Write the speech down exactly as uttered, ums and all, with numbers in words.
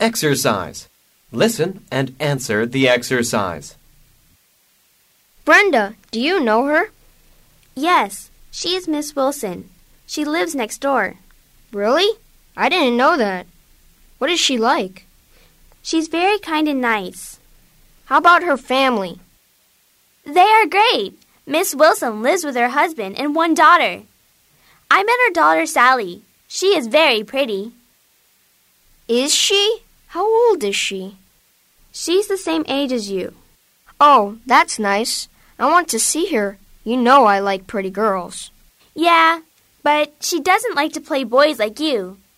Exercise. Listen and answer the exercise. Brenda, do you know her? Yes, she is Miss Wilson. She lives next door. Really? I didn't know that. What is she like? She's very kind and nice. How about her family? They are great. Miss Wilson lives with her husband and one daughter. I met her daughter, Sally. She is very pretty. Is she? How old is she? She's the same age as you. Oh, that's nice. I want to see her. You know I like pretty girls. Yeah, but she doesn't like to play boys like you.